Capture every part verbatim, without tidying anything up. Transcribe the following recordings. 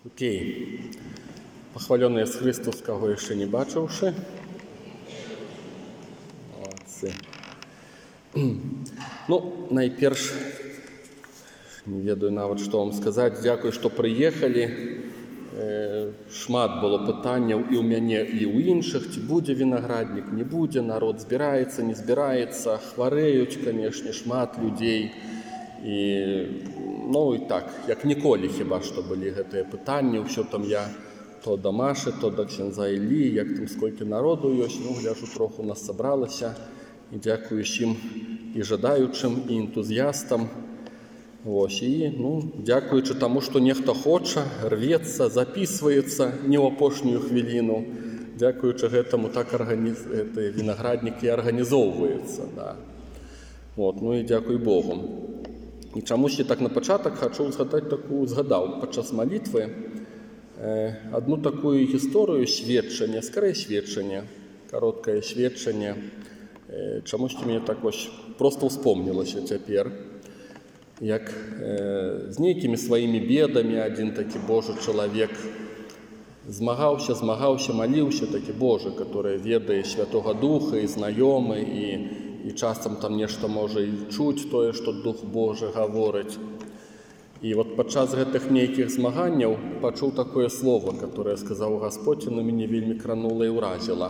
Окей. Похвалений Єс Христос, кого ще не бачивши. Молодці. Ну, найперш, не ведаю нават, што вам сказаць. Дзякуй, што прыехалі. Шмат было пытанняў і ў мяне, і ў іншых, ці будзе вінаграднік, не будзе, народ збіраецца, не збіраецца, хварэюць, канешне, шмат людзей. І, ну, і так, як ніколі хіба што былі гэтыя пытанні, ўсё там я то да Машы, то да ксяндза Іллі, як там сколькі народу ёсць, ну, гляжу, троху нас сабралася, і дзякую усім і жадаючым, і энтузіястам. Вось, і, ну, дзякуючы таму, што нехта хоча, рвецца, запісваецца не ў апошнюю хвіліну, дзякуючы гэтаму так арганиз... гэты вінаграднік і арганізоўваецца, да. Вот, ну і дзякуй Богу. І чамусьці так на пачатак хачу згадаць такую, згадаў падчас малітвы э, адну такую гісторыю сведчання, скорее сведчання, кароткае сведчанне. Э, чамусьці мне так вось проста ўспомнілася цяпер, як э, з нейкімі сваімі бедамі адзін такі Божы чалавек змагаўся, змагаўся, маліўся, такі Божы, который ведае Святога Духа і знаёмы, і і часам там нешта можа і чуць тое, што Дух Божы гаворыць. І вот падчас гэтых нейкіх змаганняў пачуў такое слово, которое сказаў Гасподь, на мяне вельмі кранула і ўразіла.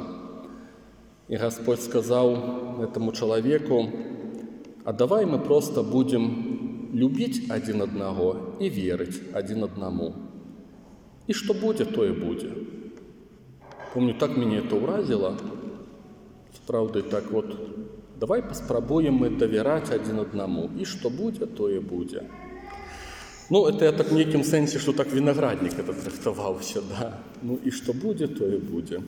І Гасподь сказаў гэтаму чалавеку: а давай мы просто будем любіць адзін аднаго і верыць адзін аднаму. І што будзе, тое будзе. Помню, так мяне это ўразіла. Справді, так вот, давай паспрабуем мы давяраць адзін аднаму. І што будзе, тое будзе. Ну, это я так в нейкім сэнсе, што так вінаграднік это трактаваўся, да. Ну, і што будзе, тое будзе.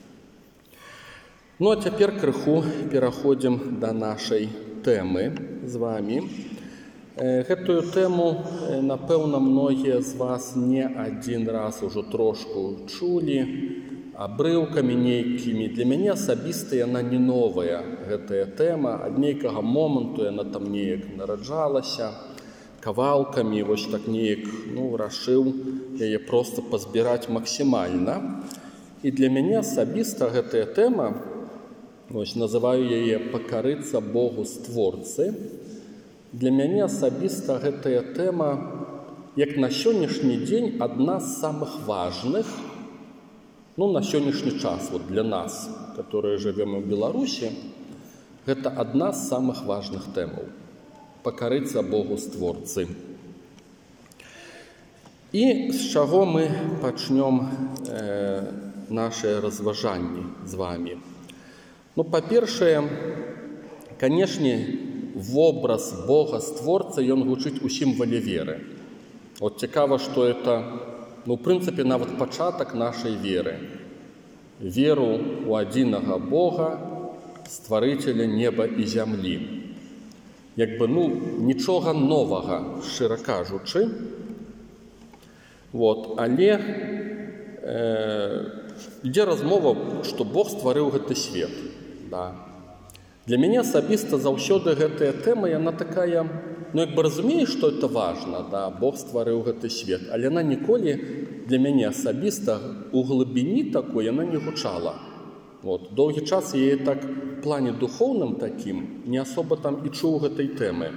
Ну, а цяпер крыху пераходзім да нашай тэмы з вамі. Гэтую тэму, напэўна, многія з вас не адзін раз ужо трошку чулі, абрыўкамі нейкімі. Для мяне асабіста яна не новая, гэтая тэма. Ад нейкага моманту яна там неяк нараджалася, кавалкамі, вось так неяк, ну, рашыў яе проста пазбіраць максімальна. І для мяне асабіста гэтая тэма, вось называю яе «Пакарыцца Богу Створцы». Для мяне асабіста гэтая тэма, як на сённяшні дзень, адна з самых важных, ну, на сённяшні час, вот для нас, которые живем в Беларусі, гэта адна з самых важных тэмаў – пакарыцца Богу Створцы. І з чаго мы пачнём э, нашыя разважанні з вамі? Ну, па-першае, канешне, вобраз Бога Створцы, ён гучыць усім волі веры. Вот цікава, што это, ну, в прынцыпе, нават пачатак нашай веры. Веру ў адзінага Бога, стварыцеля неба і зямлі. Як бы, ну, нічога новага, шчыра кажучы. Вот, але э, ідзе размова, што Бог стварыў гэты свет. Да. Для мяне асабіста заўсёды гэтая тэма, яна такая, ну, як бы разумееш, што это важна, да, Бог стварыў гэты свет, але яна ніколі для мяне асабіста у глыбіні такой яна не гучала. Вот. Доўгі час я так в плане духоўным такім не асоба там і чуў гэтай тэмы.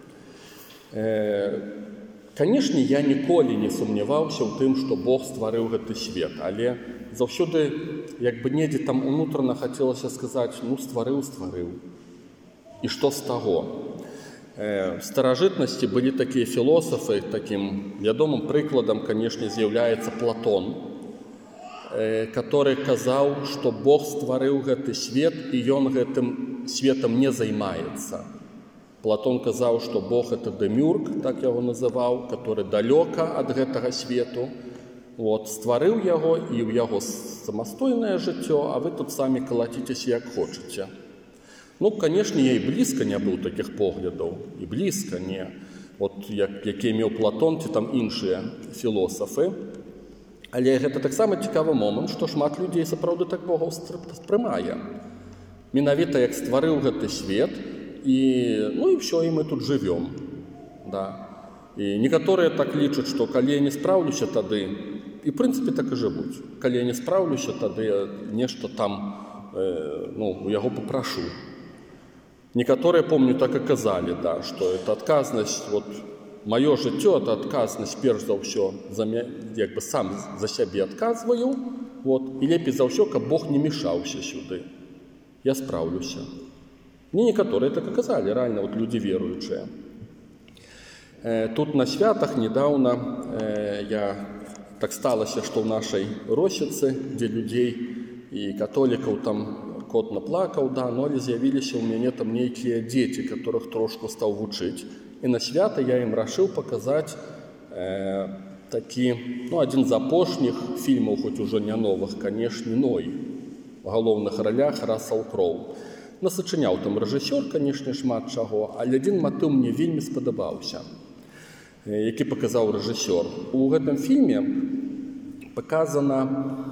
Э, Канешне, я ніколі не сумняваўся ў тым, што Бог стварыў гэты свет, але заўсёды, як бы недзе там унутрана хацелася сказаць, ну, стварыў, стварыў. І што з таго? Э, в старажытнасці былі такія філосафы, такім вядомым прыкладам, канешне, з'яўляецца Платон, э, который казаў, што Бог стварыў гэты свет, і ён гэтым светам не займаецца. Платон казаў, што Бог – это демюрг, так яго называў, который далёка ад гэтага свету. Вот, стварыў яго, і ў яго самастойнае жыццё, а вы тут самі калаціцеся, як хочаце. Ну, канешне, я і блізка не быў такіх поглядаў, і блізка не. Вот, як, які меў Платон, ці там іншыя філосафы. Але гэта таксама цікавы момант, што шмат людзей сапраўды так Бога ўспрымае. Менавіта як стварыў гэты свет, і, ну, і ўсё, і мы тут жывём. Да. І некаторыя так лічаць, што калі я не спраўлюся тады І, в прынцыпе, так і жывуць. Калі я не спраўлюся, тады я нешта там э, ну, у яго папрашу. Некаторыя, помню, так і казалі, да, што это адказнасць, вот, маё жыццё, это адказнасць, перш за ўсё, за мя... як бы сам за сябе адказваю, вот, і лепей за ўсё, каб Бог не мешаўся сюды. Я спраўлюся. Мне некаторыя так і казалі, рэальна, вот, людзі веруючыя. Э, тут на святах недаўна э, я... Так сталася, што ў нашай Росіцы, дзе людзей і католікаў там кот наплакаў, да, но але з'явіліся ў мяне там нейкія дзеці, которых трошку стаў вучыць. І на свята я ім рашыў паказаць э, такі, ну, адзін з апошніх фільмаў, хоць ужо не новых, канешне, Ной. У галоўных ролях Рассел Кроу. Насачыняў там рэжысёр, канешне, шмат чаго, але адзін матыў мне вельмі спадабаўся, які паказаў рэжысёр. У гэтым фільме паказана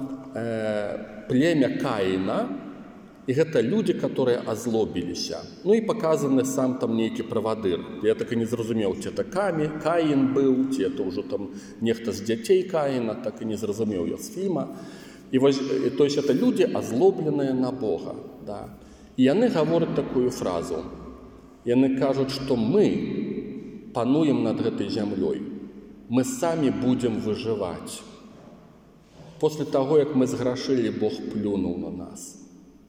э, племя Каіна, і гэта людзі, которые азлобіліся. Ну і паказаны сам там нейкі правадыр. Я так і не зразумеў, ці это Камі, Каін быў, ці это ўжо там нехта з дзяцей Каіна, так і не зразумеў я з фільма. І вось, то есть это людзі азлобленыя на Бога. Да. І яны гавораць такую фразу. Яны кажуць, што мы пануем над гэтай зямлёй. Мы самі будзем выжываць. После таго, як мы зграшылі, Бог плюнуў на нас.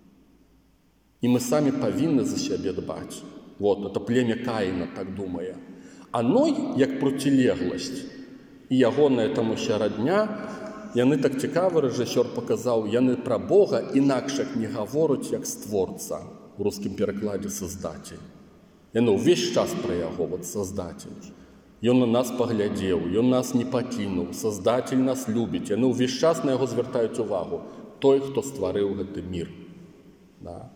І мы самі павінны за сябе дбаць. Вот, это племя Каіна так думае. А Ной, як процілегласць, і ягоная там уся радня, яны так цікава, рэжысёр паказаў, яны пра Бога інакш як не гавораць, як створца, у рускім перакладзе создатель. Яны ўвесь час пра яго, вот, создатель. Ён на нас паглядзеў, ён нас не пакінуў, создатель нас любіць. Яны ўвесь час на яго звяртаюць увагу. Той, хто стварыў гэты мір. Да.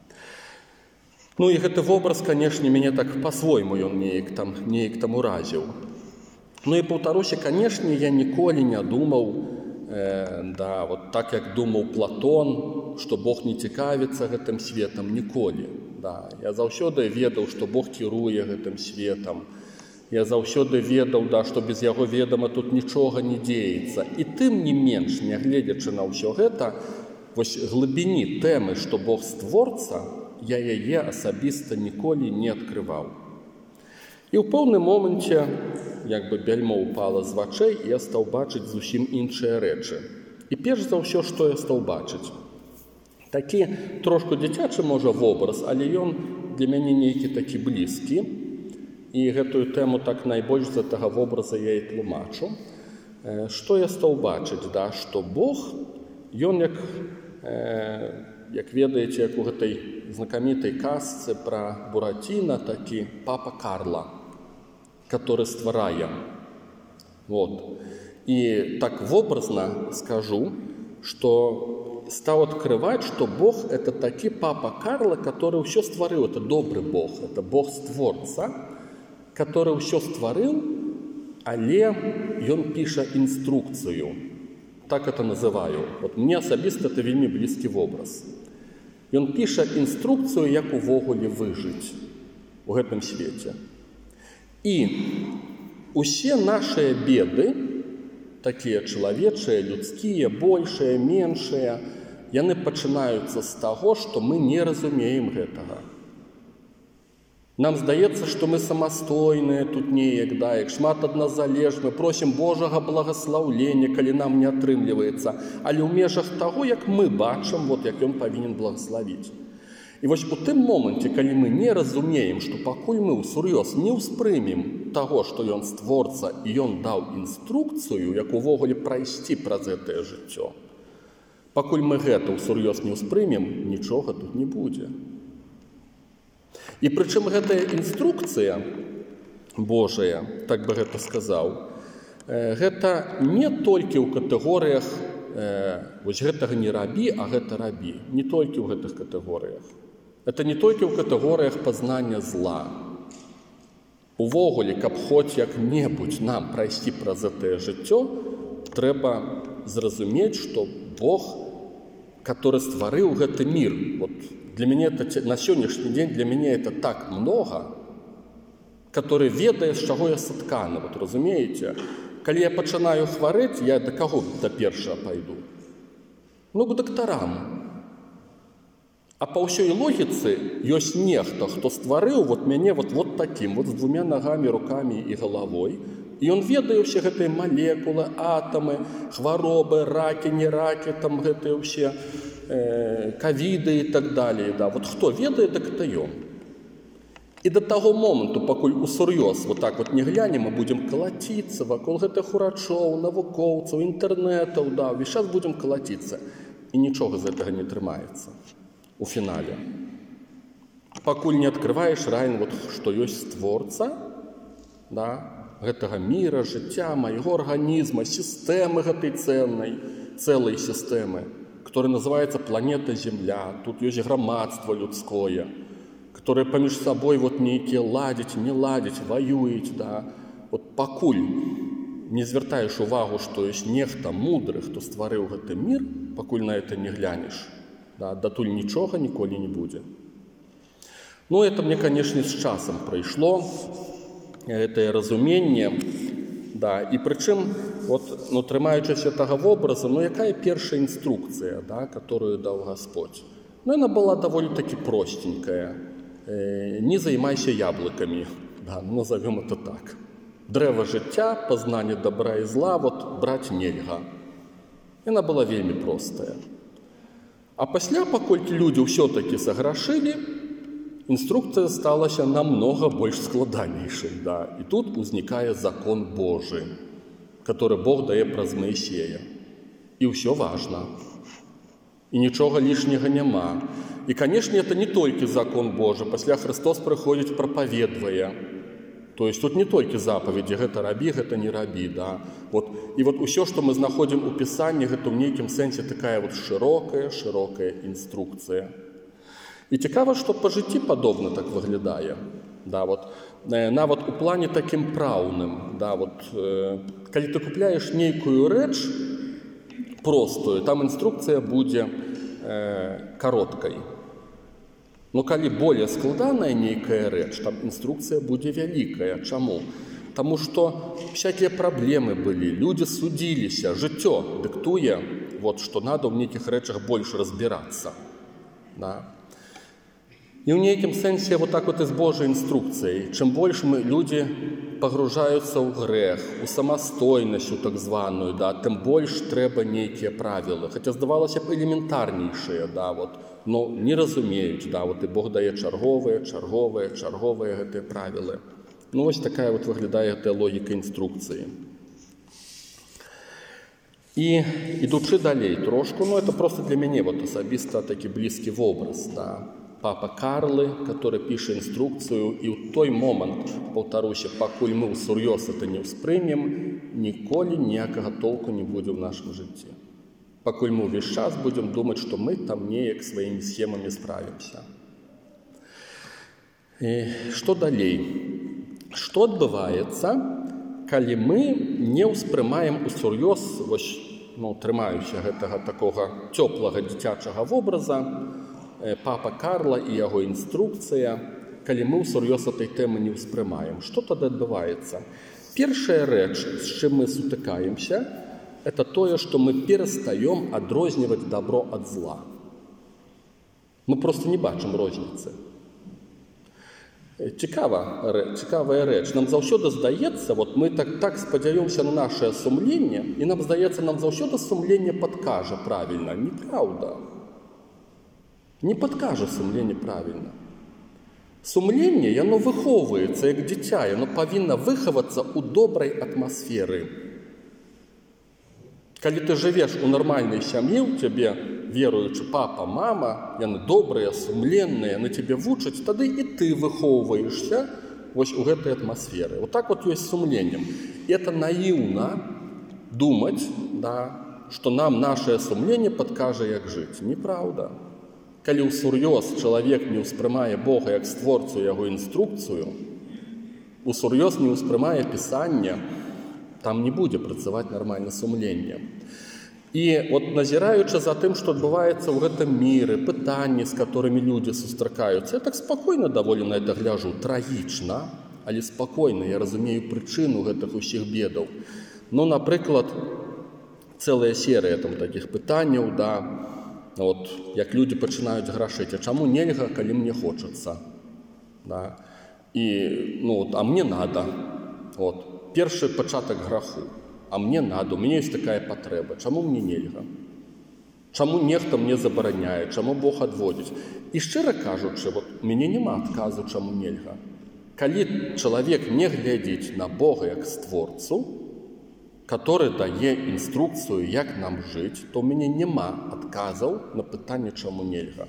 Ну і гэты вобраз, канешне, мяне так па-свойму ён неяк там, неяк там уразіў. Ну і паўтаруся, канешне, я ніколі не думаў, э, да, вот так як думаў Платон, што Бог не цікавіцца гэтым светам, ніколі. Да, я заўсёды ведаў, што Бог кіруе гэтым светам. Я заўсёды ведаў, да, што без яго ведама тут нічога не дзеецца. І тым не менш, нягледзячы на ўсё гэта, вось глыбіні тэмы, што Бог створца, я яе асабіста ніколі не адкрываў. І ў пэўным моманце, як бы бяльмо ўпала з вачэй, я стаў бачыць зусім іншыя рэчы. І перш за ўсё, што я стаў бачыць? Такі трошку дзіцячы, можа, вобраз, але ён для мяне нейкі такі блізкі. І гэтую тэму так найбольш з гэтага вобраза я і тлумачу. Што я стаў бачыць? Да? Што Бог, ён, як, э, як ведаеце, як у гэтай знакамітай казцы пра Бураціна, такі папа Карла, который стварае. Вот. І так вобразна скажу, што стал открывать, что Бог – это таки папа Карла, который все створил. Это добрый Бог, это Бог-створца, который все створил, але он пишет инструкцию. Так это называю. Вот мне особисто это вельми близкий образ. И он пишет инструкцию, как увогуле выжить в этом свете. И все наши беды, такие чалавечыя, людскія, большыя, меншыя, яны пачынаюцца з таго, што мы не разумеем гэтага. Нам здаецца, што мы самастойныя тут неяк, да, як шмат ад нас залежць, мы просім Божага благаслаўлення, калі нам не атрымліваецца, але ў межах таго, як мы бачым, вот як ён павінен благаславіць. І вось у тым моманце, калі мы не разумеем, што пакуль мы ўсур'ёз не ўспрымем таго, што ён створца, і ён даў інструкцыю, як увогуле прайсці праз гэтае жыццё, пакуль мы гэта ўсур'ёз не ўспрымем, нічога тут не будзе. І прычым гэтая інструкцыя Божая, так бы гэта сказаў, гэта не толькі ў катэгорыях вось гэтага не рабі, а гэта рабі. Не толькі ў гэтых катэгорыях. Это не толькі ў катэгорыях пазнання зла. Увогуле, каб хоць як-небудзь нам прайсці праз гэтае жыццё, трэба зразумець, што Бог, который стварыў гэты мір, вот для мяне это, на сённяшні дзень для мяне это так много, который ведае, з чаго я сатканы, вот разумееце? Калі я пачынаю хварэць, я да каго да першага пайду? Ну, к дактарам. А па ўсёй логіцы ёсць нехта, хто стварыў вот мяне вот, вот такім, вот з двумя нагамі, рукамі і галавой. І ён ведае ўсе гэтыя малекулы, атамы, хваробы, ракі, не ракі, там гэтыя ўсе э, кавіды і так далее. Да. Вот хто ведае, так это ён. І да таго моманту, пакуль усур'ёз вот так вот не глянем, мы будзем калаціцца вакол гэтых урачоў, навукоўцаў, інтэрнэтаў, да, увесь час будзем калаціцца. І нічога з гэтага не трымаецца. У фінале. Пакуль не адкрываеш раін, вот, што ёсць створца, да, гэтага міра, жыцця, майго арганізма, сістэмы гэтай цэлнай, цэлай сістэмы, которая называется планета Земля. Тут ёсць грамадства людское, которое паміж сабой вот нейкія ладзяць, не ладзяць, ваююць, да. Вот пакуль не звяртаеш увагу, што ёсць нехта мудры, хто стварыў гэты мір, пакуль на это не глянеш, да, датуль нічога ніколі не будзе. Ну, это мне, конечно, з часам прыйшло, гэтае разуменне, да, і прычым, вот, ну, трымаючыся тага вобраза, ну, якая першая інструкцыя, да, которую даў Господь? Ну, яна была даволі-таки простенькая. Э, не займайся яблыкамі, да, назовем это так. Дрэва жыцця, пазнанне добра і зла, вот, браць нельга. Яна была вельмі простая. А пасля, паколькі людзі ўсё-такі саграшылі, інструкцыя сталася намнога больш складанейшай. Да. І тут узнікае закон Божы, который Бог дае праз Маісея. І ўсё важна. І нічога лішняга няма. І, канешне, это не толькі закон Божы. Пасля Христос прыходзіць, прапаведвае. То есть тут не толькі запаведзі, гэта рабі, гэта не рабі. Да? Вот. І вот усё, што мы знаходзім у Пісанні, гэта ў нейкім сэнсе такая вот шырокая, шырокая інструкцыя. І цікава, што па жыцці падобна так выглядае. Да, вот, э, нават у плане такім праўным. Да, вот, э, калі ты купляеш нейкую рэч простую, там інструкцыя будзе э, кароткай. Но калі более складаная нейкая рэч, там інструкцыя будзе вялікая. Чаму? Таму што всякія праблемы былі, людзі судзіліся, жыццё дыктуе, вот, што надо ў нейкіх рэчах больш разбірацца. Да? І ў нейкім сэнсе вот так вот і з Божай інструкцыяй. Чым больш мы, людзі пагружаюцца ў грэх, у самастойнасць, у так званую, да, тым больш трэба нейкія правілы. Хаця здавалася б элементарнейшыя, да, вот, но не разумеюць, да, вот, і Бог дае чарговыя, чарговыя, чарговыя гэтыя правілы. Ну, вось такая вот выглядае гэтая логіка інструкцыі. І ідучы далей трошку, ну, это просто для мяне вот асабіста такі блізкі вобраз, да. Папа Карлы, который піша інструкцыю, і ў той момант, паўтаруся, пакуль мы ўсур'ёз это не ўспрымем, ніколі ніякага толку не будзе ў нашым жыцці. Пакуль мы ўвесь час будзем думаць, што мы там неяк сваімі схемамі справімся. І што далей? Што адбываецца, калі мы не ўспрымаем усур'ёз, вось, ну, трымаюся гэтага такога цёплага дзіцячага вобраза, Папа Карла і яго інструкцыя, калі мы ўсур'ёз этой тэмы не ўспрымаем. Што тады адбываецца? Першая рэч, з чым мы сутыкаемся, это тое, што мы перастаём адрозніваць добро ад зла. Мы просто не бачым розніцы. Цікава, цікавая рэч. Нам заўсёды здаецца, вот мы так, так спадзяёмся на нашае сумленне, і нам здаецца, нам заўсёды сумленне падкажа правільна. Неправда. Не падкажа сумленне правільна. Сумленне, яно выхоўваецца як дзіця, яно павінна выхавацца ў добрай атмасферы. Калі ты жывеш у нармальнай сям'і, у цябе веруючы папа, мама, яны добрыя, сумленныя, яны цябе вучаць, тады і ты выхоўваешся вось у гэтай атмасферы. Вот так вот ёсць сумленнем. І это наіўна думаць, да, што нам нашае сумленне падкажа, як жыць. Неправда. Калі ўсур'ёз чалавек не ўспрымае Бога як створцу яго інструкцыю, усур'ёз не ўспрымае Пісання, там не будзе працаваць нармальна сумленне. І от назіраючы за тым, што адбываецца ў гэтым міры, пытанні, з которымі людзі сустракаюцца, я так спакойна даволі на это гляжу, трагічна, але спакойна, я разумею прычыну гэтых усіх бедаў. Ну, наприклад, цэлая серыя там такіх пытанняў, да, от, як людзі пачынаюць грашыць, а чаму нельга, калі мне хочацца, да, і, ну, от, а мне надо, от, першы пачатак граху, а мне надо, у мяне ёсць такая патрэба, чаму мне нельга? Чаму нехта мне забараняе, чаму Бог адводзіць? І шчыра кажучы, вот, у мяне няма адказу, чаму нельга. Калі чалавек не глядзіць на Бога як створцу, который дае інструкцыю, як нам жыць, то ў мяне няма адказаў на пытанне, чаму нельга.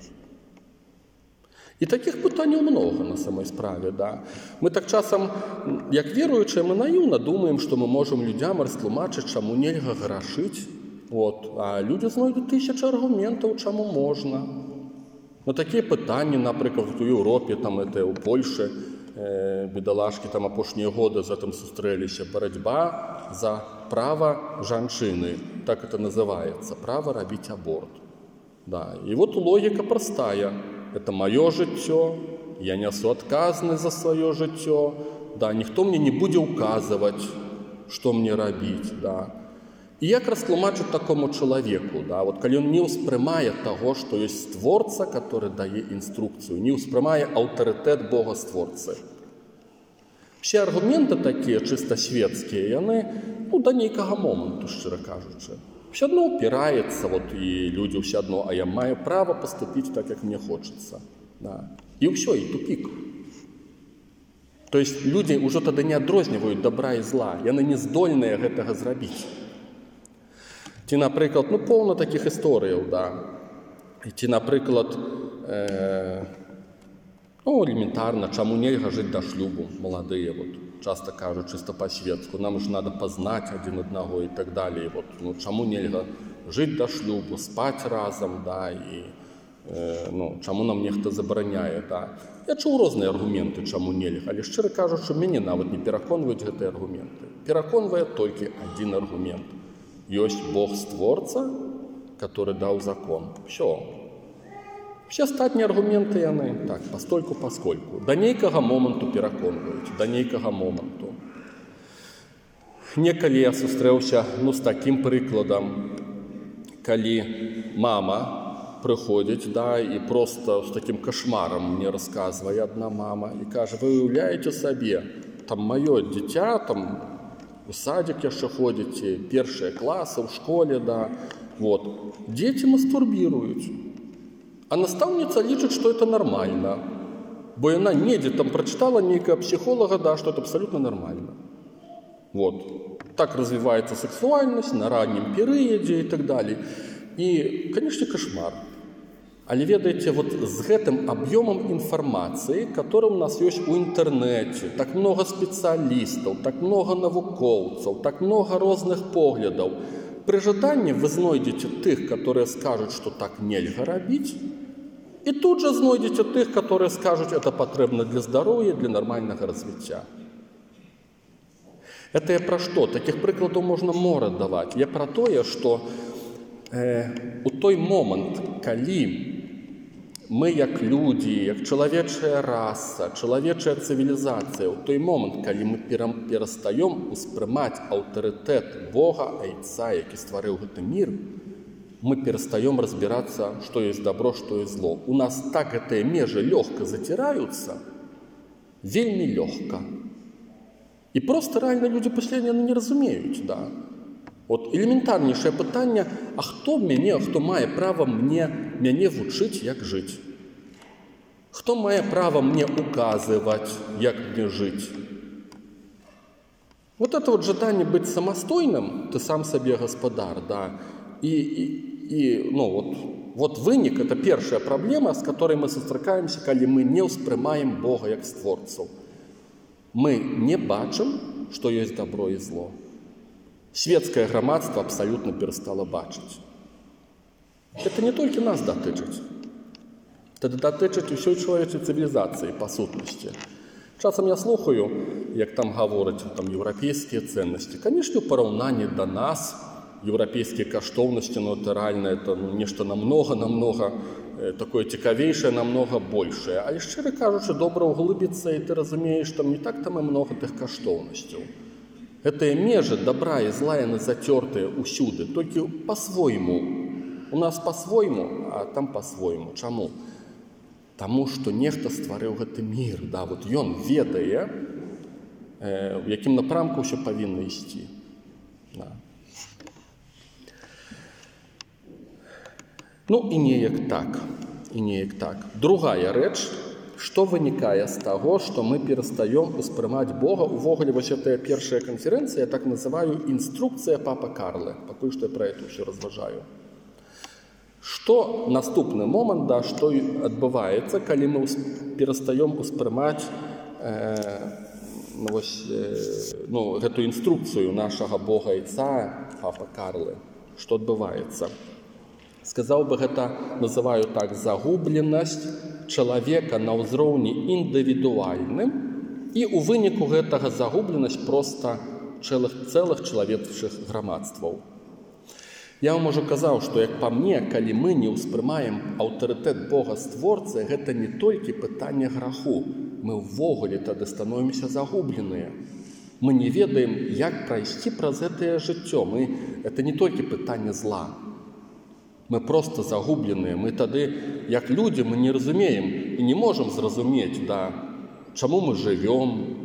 І такіх пытанняў много на самой справе, да. Мы так часам, як веруючыя, мы наіўна думаем, што мы можам людзям растлумачыць, чаму нельга грашыць, вот, а людзі знойдуць тысячы аргументаў, чаму можна. На такія пытанні, напрыклад, у Еўропе, там, это, у Польшы, э, бедалашкі, там, апошнія годы за тым сустрэліся, барацьба за права жанчыны, так это называецца, права рабіць аборт. Да. І вот логіка простая. Это маё жыццё, я несу адказнасць за сваё жыццё, да, ніхто мне не будзе ўказваць, што мне рабіць, да. І як растлумачыць такому чалавеку, да, вот калі ён не ўспрымае таго, што ёсць створца, который дае інструкцыю, не ўспрымае аўтарытэт Бога-створцы. Все аргументы такія, чыста светскія, яны, ну, да нейкага моманту, шчыра кажучы. Все одно упираецца, вот, і людзі все одно, а я маю права паступіць так, як мне хочацца. Да. І ўсё, і тупік. То есть людзі ўжо тады не адрозніваюць добра і зла, яны не здольныя гэтага зрабіць. Ці, напрыклад, ну, поўна такіх історыяў, да. Ці, напрыклад, э, ну, элементарна, чаму нельга жыць да шлюбу, маладыя, вот. Часто кажут чисто по-светску, нам же надо познать один одного и так далее. Вот, ну, чаму нельга жить до шлюбу, спать разом, да, и э, ну, чаму нам нехто забараняе, да. Я чуў розныя аргументы, чаму нельга, але шчыра кажучы, мяне нават не пераконваюць гэтыя аргументы. Пераконвае толькі адзін аргумент. Ёсць Бог-створца, который даў закон. Всё. Все астатнія аргументы яны, так, пастольку-паскольку. Да нейкага моманту пераконваюць, да нейкага моманту. Некалі я сустрэўся, ну, з такім прыкладам, калі мама прыходзіць, да, і проста з такім кашмарам мне расказвае адна мама і кажа: вы уяўляеце сабе, там маё дзіця, там у садик яшчэ ходзіце, першыя класы ў школе, да, вот, дзеці мастурбіруюць. А настаўніца лічыць, што это нормально, бо яна недзе там прачытала нейкага псіхолага, да, што это абсалютна нормально. Вот. Так развіваецца сексуальнасць на раннім перыядзе і так далее. І, канешне, кашмар. Але ведаеце, вот з гэтым аб'ёмам інфармацыі, который у нас ёсць у інтэрнэце, так много спецыялістаў, так много навукоўцаў, так много розных поглядаў. Пры жаданні вы знойдзеце тых, которые скажуць, што так нельга рабіць, і тут жа знойдзеце тых, которые скажуць, это патрэбна для здароўя, для нармальнага развіцця. Это я пра што? Такіх прыкладаў можна мора даваць. Я пра тое, што э, у той момант, калі мы, як людзі, як чалавечая раса, чалавечая цывілізацыя, у той момант, калі мы перастаём успрымаць аўтарытэт Бога, Айца, які стварыў гэты мір, мы перастаём разбірацца, што ёсць добро, што ёсць зло. У нас так гэтыя межы лёгка заціраюцца, вельмі лёгка. І проста рэальна людзі пасля яны не разумеюць, да. Вот элементарнейшае пытанне: а хто мяне, хто мае права мне мяне вучыць, як жыць? Хто мае права мне указываць, як мне жыць? Вот это вот жаданне быць самастойным, ты сам сабе гаспадар, да. І, і, і ну, вот, вот вынік — это першая праблема, з которой мы сустракаемся, калі мы не ўспрымаем Бога як створцу. Мы не бачым, што ёсць добро і зло. Светское грамадство абсолютно перестало бачыць. Это не толькі нас датычыць. Это датычыць усёй чалавечай цывілізацыі, па сутнасці. Часам я слухаю, як там гавораць, там еўрапейскія ценнасці. Канешне, у параўнанні да нас еўрапейскія каштоўнасці, ну, это рэальна, это ну, нешта намнога, намнога э, такое цікавейшае, намнога большае. Але шчыра кажучы, добра ўглыбіцца, і ты разумееш, там не так там і многа тых каштоўнасцяў. Гэтыя межы добра і зла яны зацёртыя ўсюды, толькі па-свойму. У нас па-свойму, а там па-свойму. Чаму? Таму, што нехта стварыў гэты мір. Да? Вот ён ведае, у якім напрамку ўсё павінна ісці. Да. Ну і неяк так. І неяк так. Другая рэч, што вынікае з таго, што мы перастаём успрымаць Бога. Увогуле, вось гэтая першая канферэнцыя, я так называю інструкцыя папа Карлы. Пакуль што я пра гэта ўсё разважаю. Што наступны момант, да, што адбываецца, калі мы перастаём успрымаць э, ну, вось, э, ну, гэту інструкцыю нашага Бога Іца, папа Карлы. Што адбываецца? Сказаў бы, гэта называю так, загубленасць чалавека на ўзроўні індывідуальным, і ў выніку гэтага загубленасць проста цэлых, цэлых чалавечых грамадстваў. Я вам ужо казаў, што, як па мне, калі мы не ўспрымаем аўтарытэт Бога-створцы, гэта не толькі пытанне граху. Мы ўвогуле тады становімся загубленыя. Мы не ведаем, як прайсці праз гэтае жыццё. Мы... Это не толькі пытанне зла. Мы проста загубленыя. Мы тады, як людзі, мы не разумеем і не можам зразумець, да, чаму мы жывём,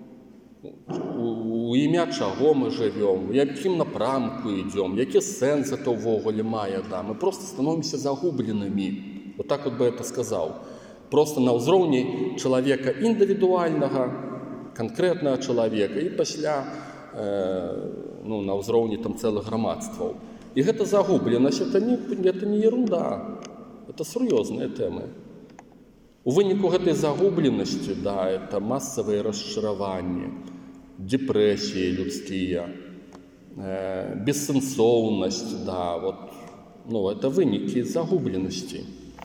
у імя чаго мы жывём, у якім напрамку ідём, які сэнс это ўвогуле мае. Да. Мы проста становімся загубленымі. Вот так вот бы это сказаў. Проста на ўзроўні чалавека індывідуальнага, канкрэтнага чалавека, і пасля э, ну, на ўзроўні там цэлых грамадстваў. І гэта загубленасць, это не, это не ерунда, это сур'ёзныя тэмы. У выніку гэтай загубленасці, да, это масавыя расчараванні, депрессии людские, э, бессенсовность, да, вот, ну, это выники загубленности.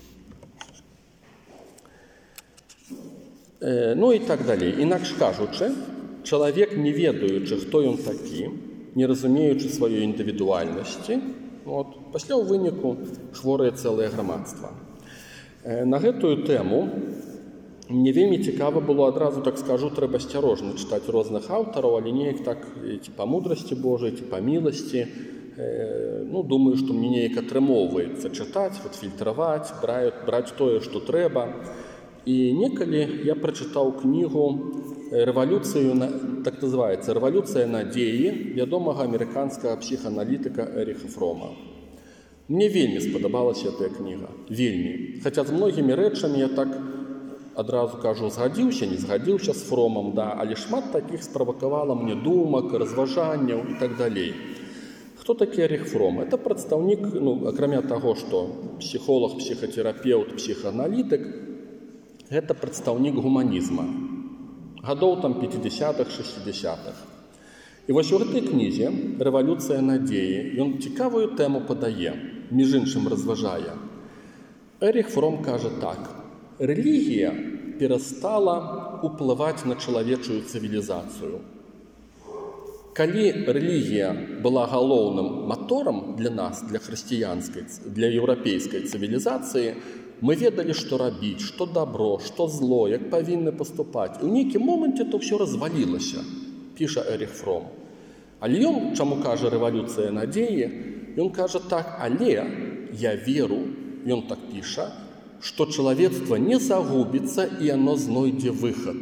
Э, ну и так далее. Інакш кажучы, чалавек, не ведаючы, хто ён такі, не разумеючы сваёй індывідуальнасці, вот, пасля ў выніку хворае цэлае грамадства. Э, на гэтую тэму мне вельмі цікава было, адразу так скажу, трэба асцярожна чытаць розных аўтараў, але неяк так, ці па мудрасці Божай, ці па міласці. Э, ну, думаю, што мне неяк атрымоўваецца чытаць, вот, фільтраваць, браць, браць тое, што трэба. І некалі я прачытаў кнігу «Рэвалюцыю», так называецца, «Рэвалюцыя надзеі» вядомага амерыканскага псіхааналітыка Эріха Фрома. Мне вельмі спадабалася гэтая кніга. Вельмі. Хаця з многімі рэчамі я так адразу кажу, згадзіўся, не згадзіўся з Фромам, да, але шмат такіх справакавала мне думак, разважанняў і так далей. Хто такі Эріх Фром? Это прадстаўнік, ну, акрамя таго, што псіхолог, псіхатэрапеўт, псіхааналітык, гэта прадстаўнік гуманізма. Гадоў там пяцідзясятых, шэсцідзясятых. І вось у гэтай кнізе «Рэвалюцыя надзеі» ён цікавую тэму падае, між іншым разважае. Эріх Фром кажа так. Рэлігія перастала ўплываць на чалавечую цывілізацыю. Калі рэлігія была галоўным маторам для нас, для хрысціянскай, для еўрапейскай цывілізацыі, мы ведалі, што рабіць, што дабро, што зло, як павінны паступаць. У нейкім моманце то ўсё развалілася, піша Эріх Фром. Але ён, чаму кажа «Рэвалюцыя надзеі», ён кажа так, але я веру, ён так піша, што чалавецтва не загубіцца і яно знойдзе выхад.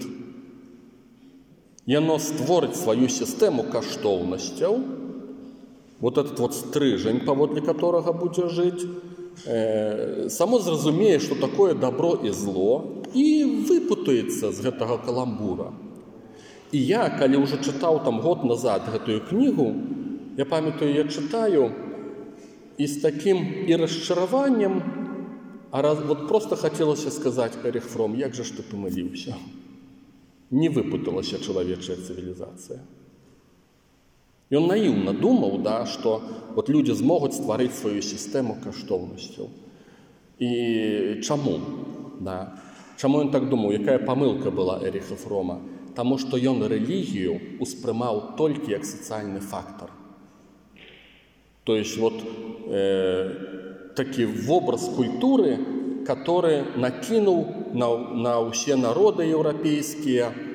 Яно створыць сваю сістэму каштоўнасцяў, вот этот вот стрыжань, паводле которого будзе жыць, э, само зразумее, што такое добро і зло, і выпутаецца з гэтага каламбура. І я, калі ўжо чытаў там год назад гэтую кнігу, я памятаю, я чытаю, і з такім і расчараваннем, а раз, вот просто хацелася сказаць, Эріх Фром, як жа ж ты памыліўся? Не выпуталася чалавечая цывілізацыя. Ён наіўна думаў, да, што вот людзі змогуць стварыць сваю сістэму каштоўнасцяў. І чаму? Да. Чаму ён так думаў? Якая памылка была Эріха Фрома? Таму што ён рэлігію успрымаў толькі як сацыяльны фактор. То есть вот э, такі вобраз культуры, который накінуў на, на ўсе народы еўрапейскія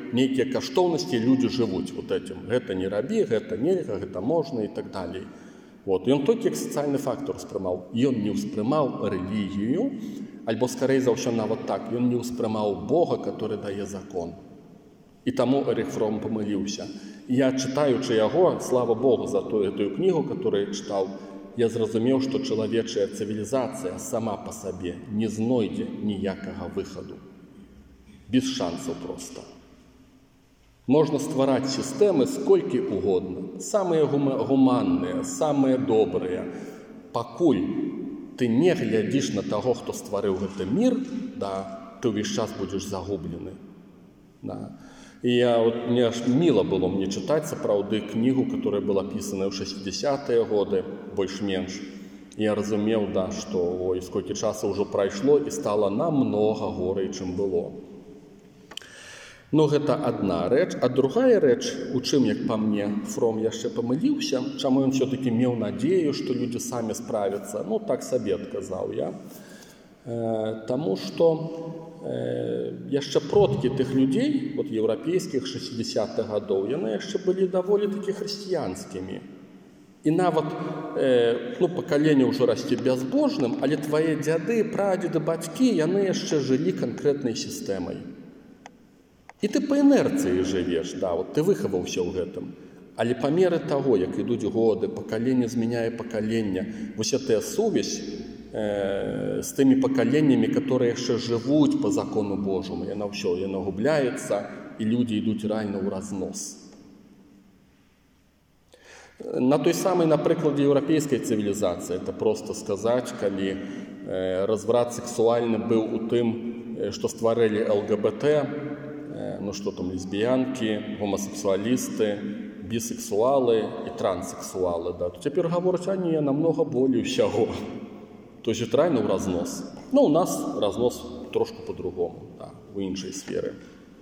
нейкія каштоўнасці, людзі жывуць вот этим. Гэта не рабі, гэта нельга, гэта можна і так далей. Вот. Ён толькі як сацыяльны фактор успрымаў. Ён не ўспрымаў рэлігію, альбо, скорей за ўсё нават так, ён не ўспрымаў Бога, который дае закон. І таму Эрых Фром памыліўся. Я, чытаючы яго, слава Богу за ту эту кнігу, которую я чытаў, я зразумеў, што чалавечая цывілізацыя сама па сабе не знойдзе ніякага выхаду. Без шансаў проста. Можна ствараць сістэмы сколькі угодна, самыя гуманныя, самыя добрыя. Пакуль ты не глядзіш на таго, хто стварыў гэты мір, да, ты ўвесь час будзеш загублены. Да. І я, вот, мне аж міло было мне чытаць, сапраўды, кнігу, которая была пісаная ў шэсцідзясятыя годы, больш-менш. Я разумеў, да, што ой, сколькі часу ўжо прайшло і стала намнога горай, чым было. Ну, гэта адна рэч. А другая рэч, у чым, як па мне, Фром яшчэ памыліўся, чаму ён все-таки меў надзею, што людзі самі справяцца. Ну, так сабе адказаў я. Э, таму што э, яшчэ продкі тых людзей, вот еўрапейскіх шэсцідзясятых гадоў, яны яшчэ былі даволі такі хрысціянскімі. І нават э, ну, пакаленне ўжо расце бязбожным, але твае дзяды, прадзеды, бацькі, яны яшчэ жылі канкрэтнай сістэмай. І ты па інерцыі жывеш, да, вот ты выхаваўся ў гэтым. Але па меры таго, як ідуць годы, пакаленне змяняе пакаленне, вось гэтая сувязь э, з тымі пакаленнямі, которые яшчэ жывуць па закону Божаму, яна ўсё, яна губляецца, і людзі ідуць рэальна ў разнос. На той самай, на прыкладе еўрапейскай цывілізацыі, это проста сказаць, калі э, разврат сексуальны быў у тым, што стварылі эл гэ бэ тэ, ну что там, лесбиянки, гомосексуалисты, бисексуалы и транссексуалы, да, то теперь говорят, а не, намного более всего. То есть это реально в разнос. Но у нас разнос трошку по-другому, да, в іншай сферы.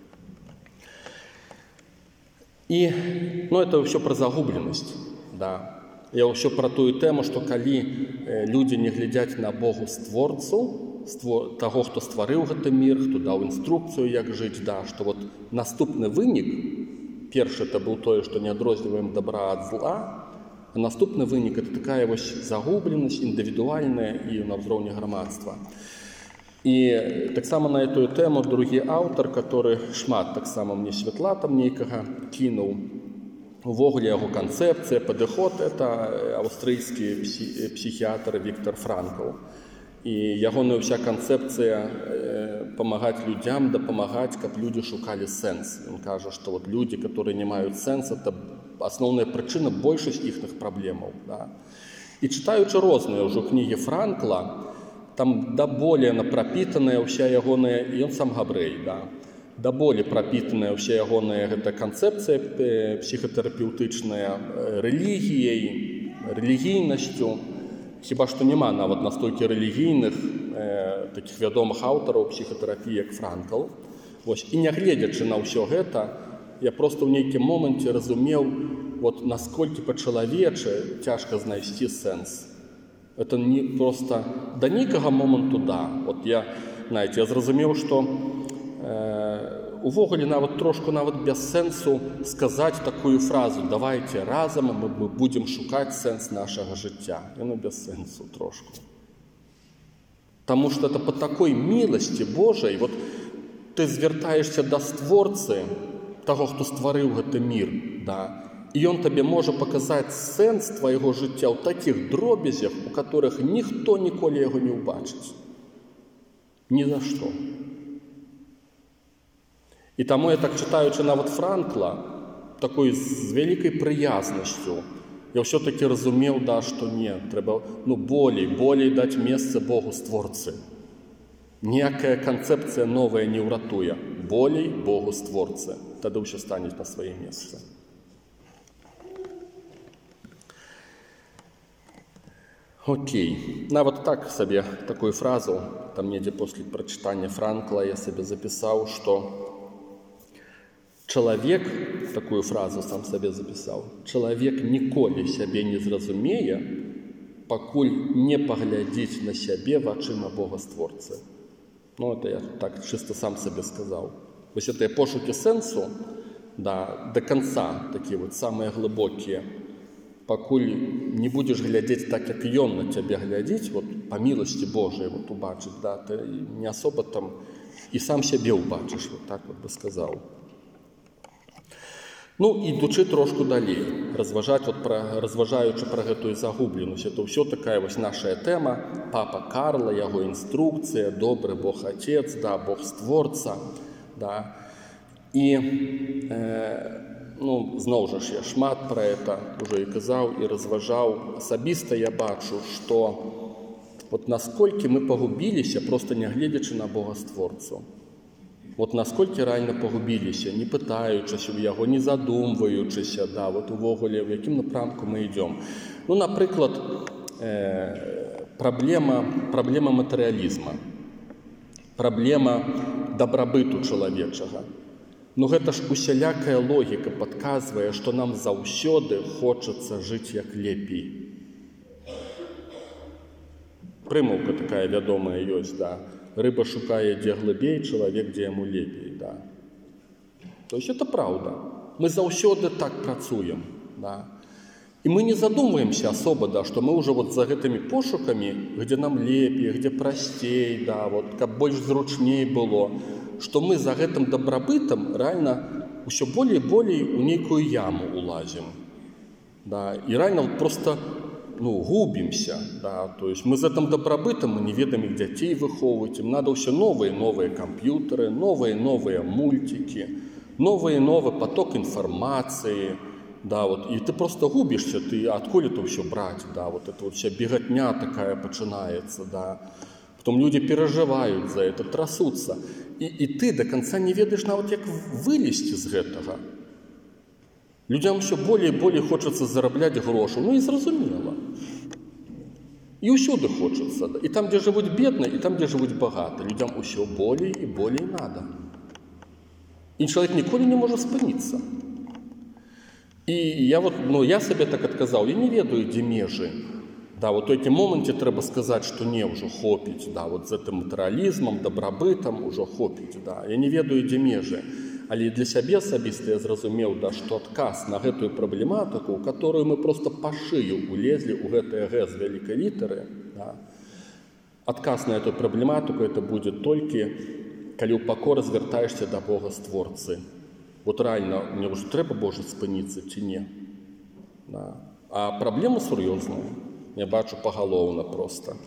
И, ну, это все про загубленность, да. Я все про ту тему, что коли люди не глядят на Богу створцу, таго, хто стварыў гэты мір, хто даў інструкцыю, як жыць, да, што вот наступны вынік, першы это быў тое, што не адрозніваем добра ад зла, а наступны вынік это такая вось загубленасць індывідуальная і на ўзроўні грамадства. І таксама на эту тэму другі аўтар, который шмат таксама мне святла там нейкага кінуў, увогуле яго канцэпцыя, падыход, это аўстрыйскі псіхіятр Віктор Франкл. І ягоная ўся канцэпцыя э, памагаць людзям, дапамагаць, каб людзі шукалі сэнс. Ён кажа, што вот людзі, которые не маюць сэнс, это асноўная прычына большасць іхных праблемаў. Да. І чытаючы розныя ўжо кнігі Франкла, там да более напрапітаная ўся ягоная, і ён сам габрэй, да, да более прапітаная ўся ягоная гэта канцэпцыя псіхатэрапеўтычная рэлігіяй, рэлігійнасцю. Хіба што няма нават настолькі рэлігійных э, такіх вядомых аўтараў псіхатэрапіі, як Франкл. Вось. І не гледзячы на ўсё гэта, я проста ў нейкім моманце разумеў, вот, насколькі па-чалавечы цяжка знайсці сэнс. Это не просто да нейкага моманту, да. Вот я, знаете, я зразумеў, што э, увогуле нават трошку нават без сэнсу сказаць такую фразу: давайте разам мы, мы будем шукаць сэнс нашага жыцця. Яно без сэнсу трошку. Таму што это па такой міласці Божай, вот ты звяртаешся да створцы таго, хто стварыў гэты мір, да, і ён табе можа паказаць сэнс твайго жыцця ў такіх дробязях, у которых ніхто ніколі яго не ўбачыць. Ні за што. І таму я так чытаючы нават Франкла, такой з вялікай прыязнасцю, я ўсё-такі разумеў, да, што не, трэба, ну, болей, болей даць месца Богу створцы. Ніякая канцэпцыя новая не ўратуе. Болей Богу створцы. Тады ўсё стане на свае месцы. Окей. Нават так сабе такую фразу, там недзе после прачытання Франкла я сабе запісаў, што чалавек, такую фразу сам сабе запісаў, чалавек ніколі сябе не зразумее, пакуль не паглядзіць на сябе вачыма Бога створцы. Ну, это я так чыста сам сабе сказаў. Вось гэтыя пошукі сэнсу, да, до конца, такія вот самыя глыбокія, пакуль не будзеш глядзець так, як ён на цябе глядзіць, вот, па міласці Божай вот, убачыць, да, ты не асоба там і сам сябе ўбачыш, вот так вот бы сказаў. Ну, ідучы трошку далей, разважаць, вот, пра, разважаючы пра гэтую загубленасць, это ўсё такая вось наша тэма, папа Карла, яго інструкцыя, добры Бог Отец, да, Бог Створца, да, і э, ну, зноў жа ж я шмат пра это уже і казаў, і разважаў. Асабіста я бачу, што вот насколькі мы пагубіліся, просто не гледзячы на Бога Створцу. Вот насколькі рэальна пагубіліся, не пытаючыся ў яго, не задумваючыся, да, вот увогуле, в якім напрамку мы ідём. Ну, напрыклад, э, праблема, праблема матэрыялізма, праблема дабрабыту чалавечага. Ну, гэта ж усялякая логіка падказвае, што нам заўсёды хочацца жыць як лепей. Прымаўка такая вядомая ёсць, да. Рыба шукае, дзе глыбей, чалавек, дзе яму лепей, да. То есть это правда. Мы заўсёды так працуем, да. І мы не задумваемся асоба, да, што мы ўжо вот за гэтымі пошукамі, где нам лепей, где прасцей, да, вот, каб больш зручней было, што мы за гэтым дабрабытам рэальна ўсё болей і болей у нейкую яму улазім. Да, і рэальна вот просто ну, губимся, да, то есть мы за этим добробытом, мы не ведаем их детей выховывать, им надо все новые и новые компьютеры, новые и новые мультики, новый и новый поток информации, да, вот, и ты просто губишься, ты откуда это все брать, да, вот это вот вся беготня такая начинается, да, потом люди переживают за это, трясутся, и, и ты до конца не ведаешь, нават як вылезти из этого. Людям все более и более хочется зараблять грошы, ну и зразумела. И усюды хочется, да. И там, где живут бедно, и там, где живут богато. Людям все более и более надо. И человек николи не может спыниться. И я вот, ну, я себе так отказал, я не ведаю, где межи. Да, вот в этом моменте треба сказать, что не, уже хопить, да, вот за этим материализмом, добробытом уже хопить, да. Я не ведаю, где межи. Але для сябе асабіста я зразумеў, да, што адказ на гэтую праблематыку, у которую мы просто па шыю улезлі ў гэтае Г з вялікай літары, да, адказ на эту праблематыку это будзе толькі, калі ў пакоры звяртаешся да Бога Створцы. Вот рэальна, мне ўжо трэба, Божа, спыніцца ці не. Да. А праблему сур'ёзную я бачу пагалоўна проста.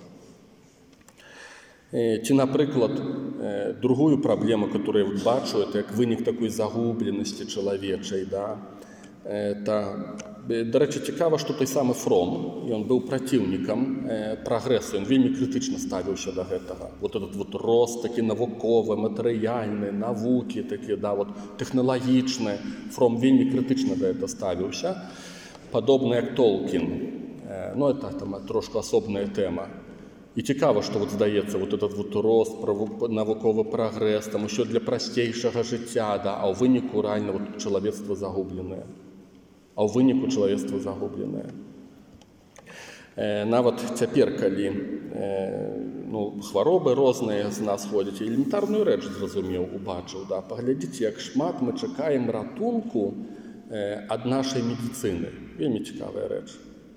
Ці, напрыклад, другую праблему, которую я бачу, это як вынік такой загубленасці чалавечай, да. Это, да рэчы, цікава, што той самы Фром, ён быў праціўнікам прагрэсу, ён вельмі крытычна ставіўся да гэтага. Вот этот вот рост такі навуковы, матэрыяльны, навукі такі, да, вот тэхналагічны. Фром вельмі крытычна да гэта ставіўся. Падобна як Толкін. Ну, это там трошку асобная тэма. І цікава, што вот здаецца вот этот вот рост, навуковы прагрэс, там усё для прасцейшага жыцця, да, а ў выніку рэальна вот чалавецтва загубленае. А ў выніку чалавецтва загубленае. Э, нават цяпер, калі э, ну, хваробы розныя з нас ходзяць, элементарную рэч зразумеў, убачыў, да, паглядзіце, як шмат мы чакаем ратунку э, ад нашай медыцыны. Вельмі цікавая рэч.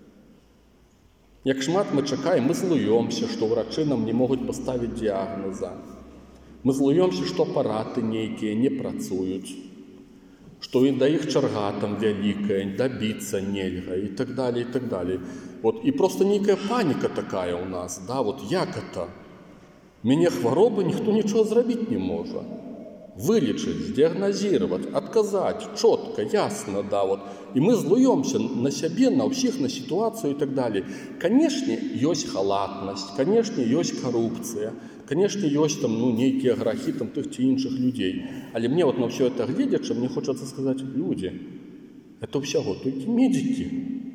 Як шмат мы чакаем, мы злуёмся, што ўрачы нам не могуць паставіць дыягназа. Мы злуёмся, што апараты нейкія не працуюць, што і да іх чарга там вялікая, дабіцца нельга і так далее, і так далее. Вот, і проста нейкая паніка такая ў нас, да, вот як это? Мяне хваробы ніхто нічого зрабіць не можа. Вылечыць, дыягназировать, отказать, четко, ясно, да, вот. И мы злуемся на себе, на всех, на ситуацию и так далее. Конечно, есть халатность, конечно, есть коррупция, конечно, есть там, ну, некие грахи там тых ці іншых людей. Але мне вот на все это глядячи, мне хочется сказать, люди, это всего только медики.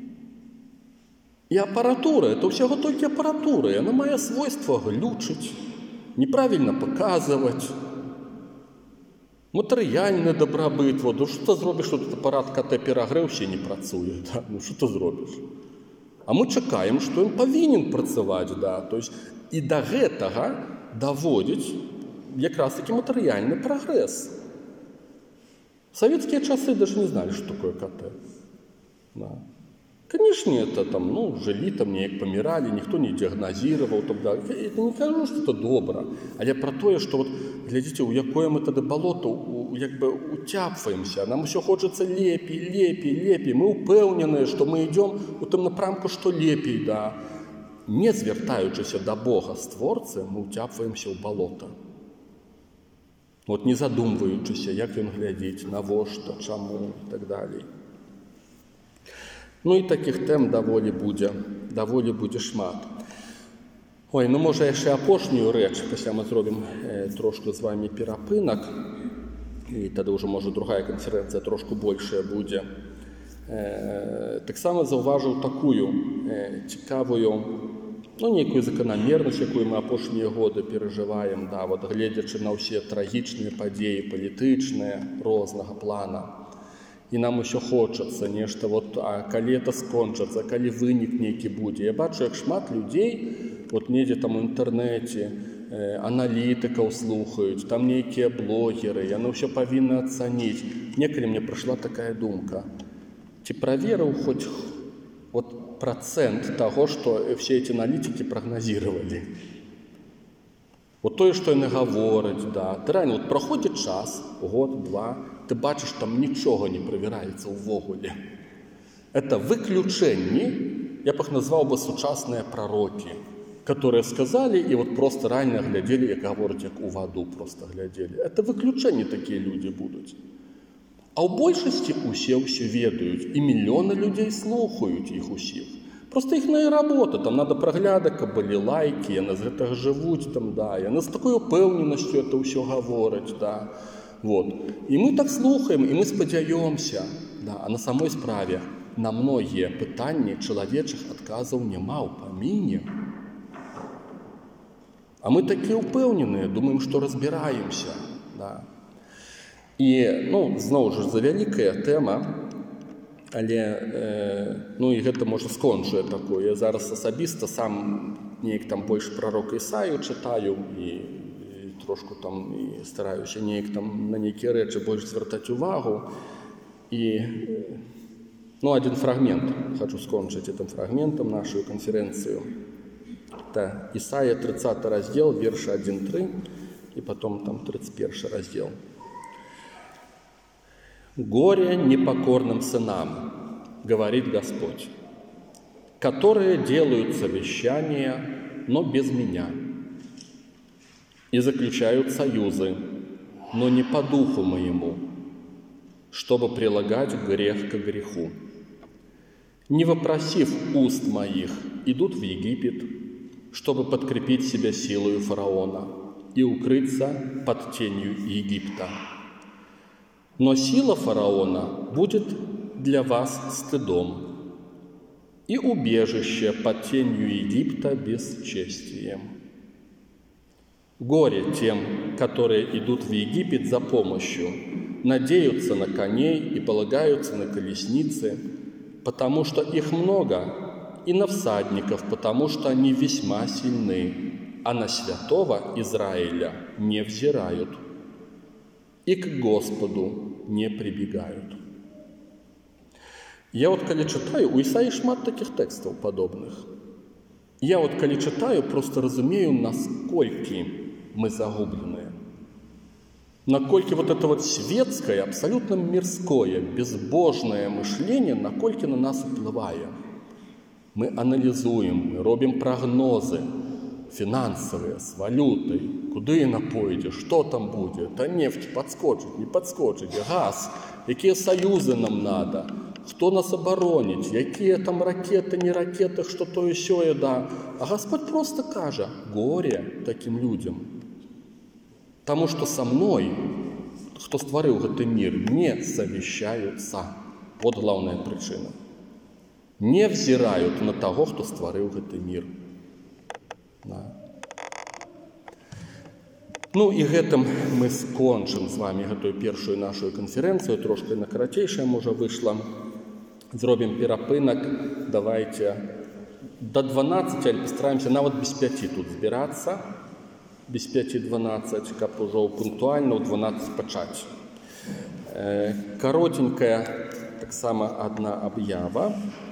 И аппаратура, это всего только аппаратура, и она мае свойство глючить, неправильно показывать. Матэрыяльны дабрабыт, вот, ну што ты зробіш, што тут апарат КТ перагрэўся і не працуе, да? Ну што ты зробіш? А мы чакаем, што ён павінен працаваць, да? То есть, і да гэтага даводзіць якраз такі матэрыяльны прагрэс. В советские часы даже не знали, что такое КТ. Да. Конечно, это там, ну, жили там, неяк помирали, ніхто не діагназував, так далі. Я не кажу, що це добре, але про те, що, от, глядите, у якое ми тоді болото, у, якби, утяпфаємося, нам все хочеться лепі, лепі, лепі, ми упевнені, що ми йдемо у тому напрямку, що лепі, да. Не звертаючися до Бога, Створця, ми утяпфаємося в болото. От не задумуючися, як він глядить, навошта, чому і так далі. Ну і таких тем даволі буде, даволі буде шмат. Ой, ну може яшчэ апошнюю рэч, пасля мы зробім э, трошку з вами перапынак, і тады ўжо можа другая канферэнцыя трошку большая будзе. Э, таксама заўважыў такую э, цікавую, ну нейкую заканамернасць, якую мы апошнія годы перажываем, да, вот гледзячы на ўсе трагічныя падзеі палітычныя рознага плана. І нам усё хочацца нешта, вот, а калі это скончыцца, калі вынік нейкі будзе. Я бачу, як шмат людзей, вот недзе там у інтэрнэце, э, аналітыкаў слухаюць, там нейкія блогеры, яны ўсё павінны ацаніць. Некалі мне прыйшла такая думка, ці праверыў хоць вот, процент таго, што все эти аналітыкі прагназіравалі. Вот тое, што яны гавораць, да. Ты рэальна, вот праходзіць час, год, два, ты бачыш, там нічога не правяраецца ўвогуле. Это выключэнні, я б іх назваў бы сучасныя прарокі, которые сказали і вот просто рэальна глядзелі, як гавораць, як у ваду просто глядзелі. Это выключэнні такія людзі будуць. А ў большасці усе ўсё ведаюць, і мільёны людзей слухаюць іх усіх. Просто іхная работа, там надо прагляды, каб былі лайкі, яны з гэтага жывуць, там, да, яны з такой упэўненасцю это ўсё гавораць, да. Вот. І мы так слухаем, і мы спадзяёмся, да, а на самой справе на многія пытанні чалавечых адказаў няма ў паміне. А мы такія упэўненыя, думаем, што разбіраемся, да. І, ну, зноў жа, за вялікая тэма, але, э, ну, і гэта, можа, скончу я такое. Я зараз асабіста сам неяк там больш прарок Ісаю чытаю і, і трошку там і стараюся неяк там на нейкія рэчы больш звяртаць увагу. І, ну, адзін фрагмент, хочу скончыць гэтым фрагментам нашу канферэнцыю. Это Ісая тридцатый раздел, вершы один-три, і потом там тридцать первый раздел. «Горе непокорным сынам, говорит Господь, которые делают совещания, но без меня, и заключают союзы, но не по духу моему, чтобы прилагать грех к греху. Не вопросив уст моих, идут в Египет, чтобы подкрепить себя силою фараона и укрыться под тенью Египта. Но сила фараона будет для вас стыдом, и убежище под тенью Египта бесчестием. Горе тем, которые идут в Египет за помощью, надеются на коней и полагаются на колесницы, потому что их много, и на всадников, потому что они весьма сильны, а на святого Израиля не взирают, и к Господу не прибегают». Я вот, калі читаю, у Ісаі шмат таких текстов подобных. Я вот, калі читаю, просто разумею, насколько мы загубленные. Накольки вот это вот светское, абсолютно мирское, безбожное мышление, накольки на нас уплывает. Мы анализуем, мы робим прогнозы финансовые, с валютой, куды яна пойдзе, что там будет, а нефть подскочит, не подскочит, газ, какие союзы нам надо, кто нас оборонить, какие там ракеты, не ракеты, что то и сёе, да. А Господь просто каже: горе таким людям, потому что со мной, кто створил гэты мир, не совещаются. Вот главная причина. Не взирают на того, кто створил гэты мир. Да. Ну і гэтым мы скончым з вами гэтую першую нашу канферэнцыю, трошки на карацейшая, можа, выйшла. Зробім перапынак, давайте до дванаццаці, але постараемся нават без пяти тут збірацца, без пяти дванаццаць, каб ужо пунктуальна ў дванаццаць пачаць. Каротенькая таксама адна аб'ява.